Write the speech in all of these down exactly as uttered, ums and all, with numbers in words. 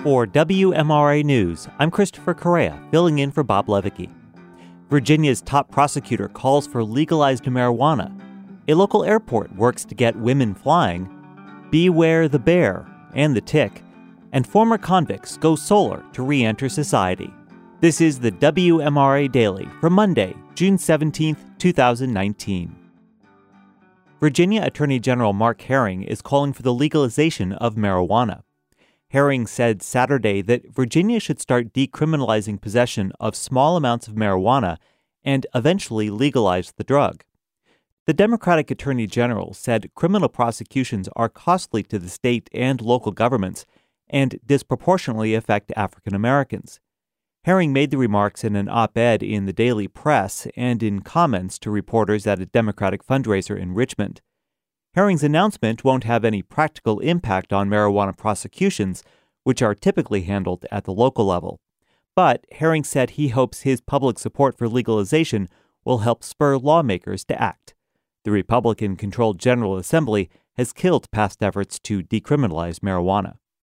For W M R A News, I'm Christopher Correa, filling in for Bob Levicki. Virginia's top prosecutor calls for legalized marijuana. A local airport works to get women flying. Beware the bear and the tick. And former convicts go solar to re-enter society. This is the W M R A Daily for Monday, June seventeenth, twenty nineteen. Virginia Attorney General Mark Herring is calling for the legalization of marijuana. Herring said Saturday that Virginia should start decriminalizing possession of small amounts of marijuana and eventually legalize the drug. The Democratic Attorney General said criminal prosecutions are costly to the state and local governments and disproportionately affect African Americans. Herring made the remarks in an op-ed in the Daily Press and in comments to reporters at a Democratic fundraiser in Richmond. Herring's announcement won't have any practical impact on marijuana prosecutions, which are typically handled at the local level. But Herring said he hopes his public support for legalization will help spur lawmakers to act. The Republican-controlled General Assembly has killed past efforts to decriminalize marijuana.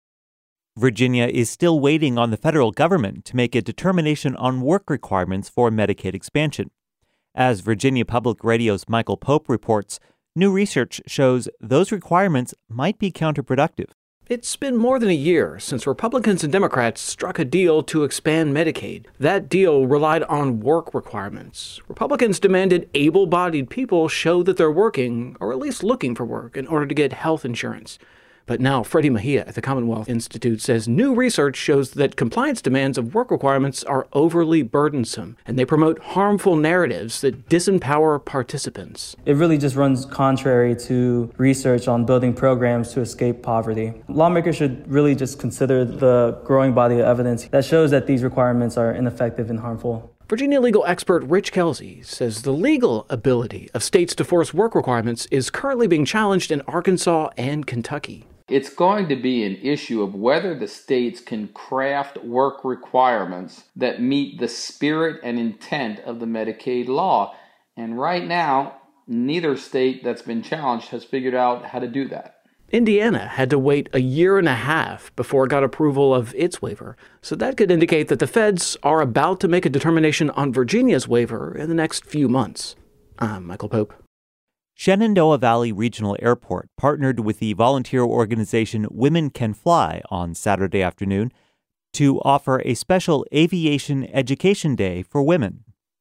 Virginia is still waiting on the federal government to make a determination on work requirements for Medicaid expansion. As Virginia Public Radio's Michael Pope reports, new research shows those requirements might be counterproductive. It's been more than a year since Republicans and Democrats struck a deal to expand Medicaid. That deal relied on work requirements. Republicans demanded able-bodied people show that they're working, or at least looking for work, in order to get health insurance. But now Freddie Mejia at the Commonwealth Institute says new research shows that compliance demands of work requirements are overly burdensome, and they promote harmful narratives that disempower participants. It really just runs contrary to research on building programs to escape poverty. Lawmakers should really just consider the growing body of evidence that shows that these requirements are ineffective and harmful. Virginia legal expert Rich Kelsey says the legal ability of states to force work requirements is currently being challenged in Arkansas and Kentucky. It's going to be an issue of whether the states can craft work requirements that meet the spirit and intent of the Medicaid law. And right now, neither state that's been challenged has figured out how to do that. Indiana had to wait a year and a half before it got approval of its waiver. So that could indicate that the feds are about to make a determination on Virginia's waiver in the next few months. I'm Michael Pope. Shenandoah Valley Regional Airport partnered with the volunteer organization Women Can Fly on Saturday afternoon to offer a special aviation education day for women.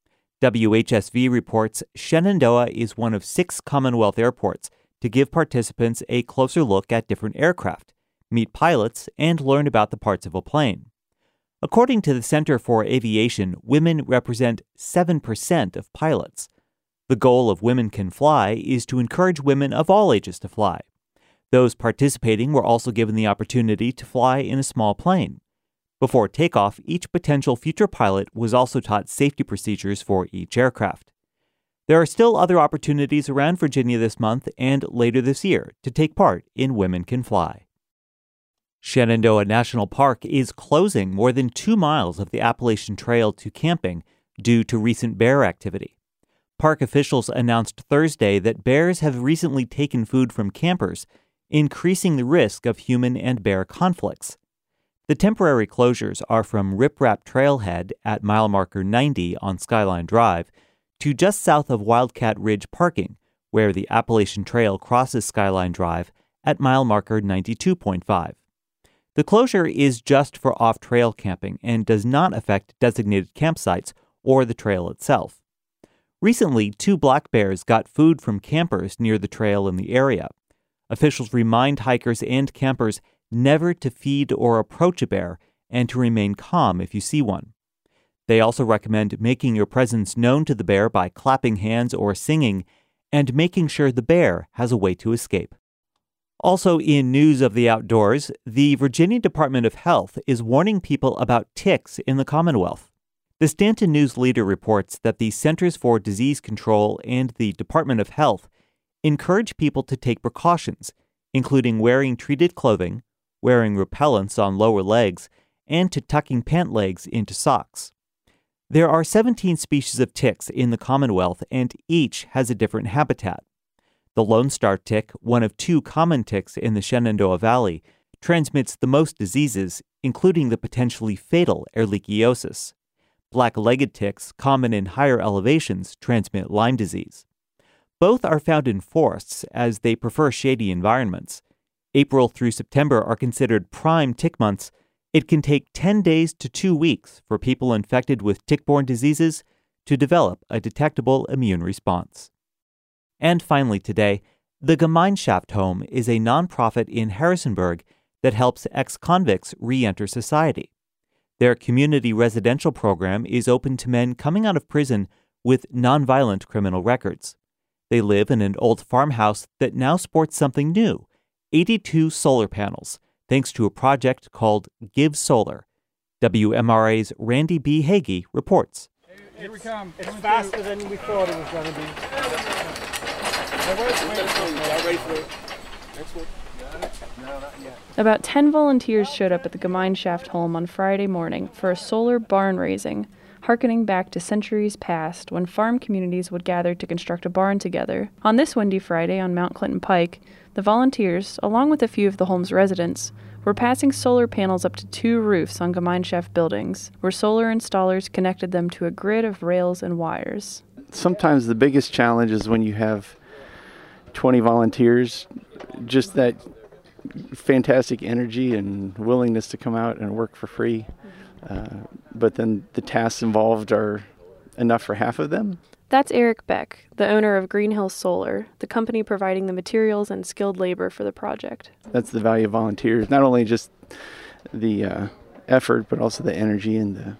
W H S V reports Shenandoah is one of six Commonwealth airports to give participants a closer look at different aircraft, meet pilots, and learn about the parts of a plane. According to the Center for Aviation, women represent seven percent of pilots. The goal of Women Can Fly is to encourage women of all ages to fly. Those participating were also given the opportunity to fly in a small plane. Before takeoff, each potential future pilot was also taught safety procedures for each aircraft. There are still other opportunities around Virginia this month and later this year to take part in Women Can Fly. Shenandoah National Park is closing more than two miles of the Appalachian Trail to camping due to recent bear activity. Park officials announced Thursday that bears have recently taken food from campers, increasing the risk of human and bear conflicts. The temporary closures are from Rip Rap Trailhead at mile marker ninety on Skyline Drive to just south of Wildcat Ridge parking, where the Appalachian Trail crosses Skyline Drive at mile marker ninety-two point five. The closure is just for off-trail camping and does not affect designated campsites or the trail itself. Recently, two black bears got food from campers near the trail in the area. Officials remind hikers and campers never to feed or approach a bear and to remain calm if you see one. They also recommend making your presence known to the bear by clapping hands or singing and making sure the bear has a way to escape. Also in news of the outdoors, the Virginia Department of Health is warning people about ticks in the Commonwealth. The Stanton News Leader reports that the Centers for Disease Control and the Department of Health encourage people to take precautions, including wearing treated clothing, wearing repellents on lower legs, and to tucking pant legs into socks. There are seventeen species of ticks in the Commonwealth, and each has a different habitat. The Lone Star tick, one of two common ticks in the Shenandoah Valley, transmits the most diseases, including the potentially fatal ehrlichiosis. Black-legged ticks, common in higher elevations, transmit Lyme disease. Both are found in forests as they prefer shady environments. April through September are considered prime tick months. It can take ten days to two weeks for people infected with tick-borne diseases to develop a detectable immune response. And finally today, the Gemeinschaft Home is a nonprofit in Harrisonburg that helps ex-convicts re-enter society. Their community residential program is open to men coming out of prison with nonviolent criminal records. They live in an old farmhouse that now sports something new, eighty-two solar panels, thanks to a project called Give Solar. W M R A's Randy B. Hagee reports. Here we come. It's faster than we thought it was going to be. About ten volunteers showed up at the Gemeinschaft home on Friday morning for a solar barn raising, harkening back to centuries past when farm communities would gather to construct a barn together. On this windy Friday on Mount Clinton Pike, the volunteers, along with a few of the home's residents, were passing solar panels up to two roofs on Gemeinschaft buildings, where solar installers connected them to a grid of rails and wires. Sometimes the biggest challenge is when you have twenty volunteers, just that fantastic energy and willingness to come out and work for free. Uh, but then the tasks involved are enough for half of them. That's Eric Beck, the owner of Green Hills Solar, the company providing the materials and skilled labor for the project. That's the value of volunteers, not only just the uh, effort, but also the energy and the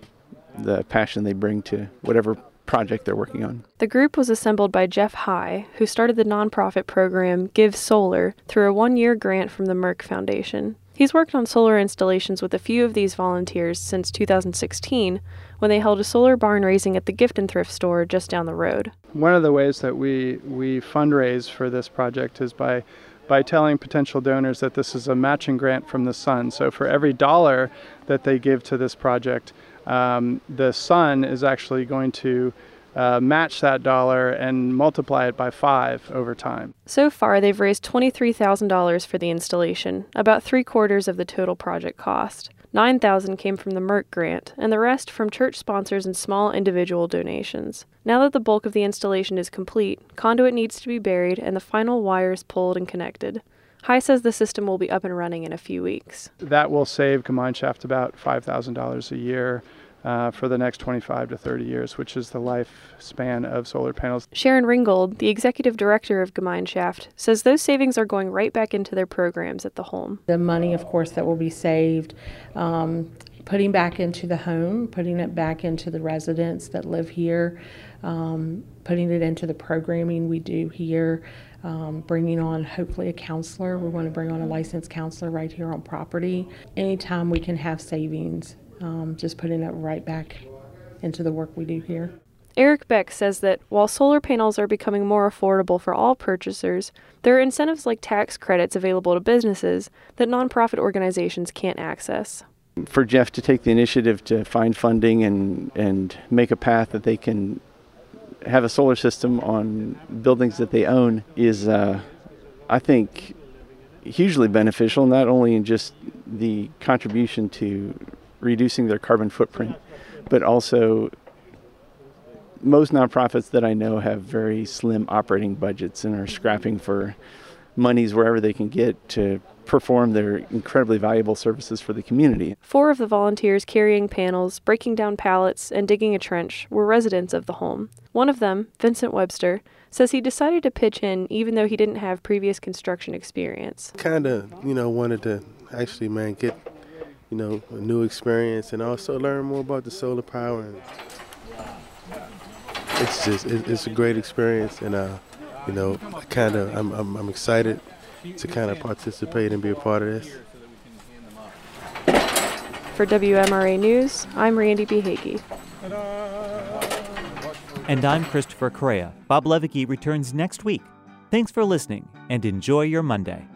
the passion they bring to whatever project they're working on. The group was assembled by Jeff High, who started the nonprofit program Give Solar through a one-year grant from the Merck Foundation. He's worked on solar installations with a few of these volunteers since two thousand sixteen, when they held a solar barn raising at the gift and thrift store just down the road. One of the ways that we, we fundraise for this project is by by telling potential donors that this is a matching grant from the Sun. So for every dollar that they give to this project, um, the Sun is actually going to Uh, match that dollar and multiply it by five over time. So far, they've raised twenty-three thousand dollars for the installation, about three quarters of the total project cost. nine thousand dollars came from the Merck grant, and the rest from church sponsors and small individual donations. Now that the bulk of the installation is complete, conduit needs to be buried and the final wires pulled and connected. High says the system will be up and running in a few weeks. That will save Gemeinschaft about five thousand dollars a year. Uh, for the next twenty-five to thirty years, which is the lifespan of solar panels. Sharon Ringgold, the executive director of Gemeinschaft, says those savings are going right back into their programs at the home. The money, of course, that will be saved, um, putting back into the home, putting it back into the residents that live here, um, putting it into the programming we do here, um, bringing on hopefully a counselor. We want to bring on a licensed counselor right here on property. Anytime we can have savings, Um, just putting it right back into the work we do here. Eric Beck says that while solar panels are becoming more affordable for all purchasers, there are incentives like tax credits available to businesses that nonprofit organizations can't access. For Jeff to take the initiative to find funding and, and make a path that they can have a solar system on buildings that they own is, uh, I think, hugely beneficial, not only in just the contribution to reducing their carbon footprint, but also most nonprofits that I know have very slim operating budgets and are scrapping for monies wherever they can get to perform their incredibly valuable services for the community. Four of the volunteers carrying panels, breaking down pallets, and digging a trench were residents of the home. One of them, Vincent Webster, says he decided to pitch in even though he didn't have previous construction experience. Kind of, you know, wanted to actually, man, get you know, a new experience and also learn more about the solar power. And it's just, it, it's a great experience, and uh, you know, kind of, I'm, I'm, I'm excited to kind of participate and be a part of this. For W M R A News, I'm Randy B. Hagee. And I'm Christopher Correa. Bob Levicki returns next week. Thanks for listening, and enjoy your Monday.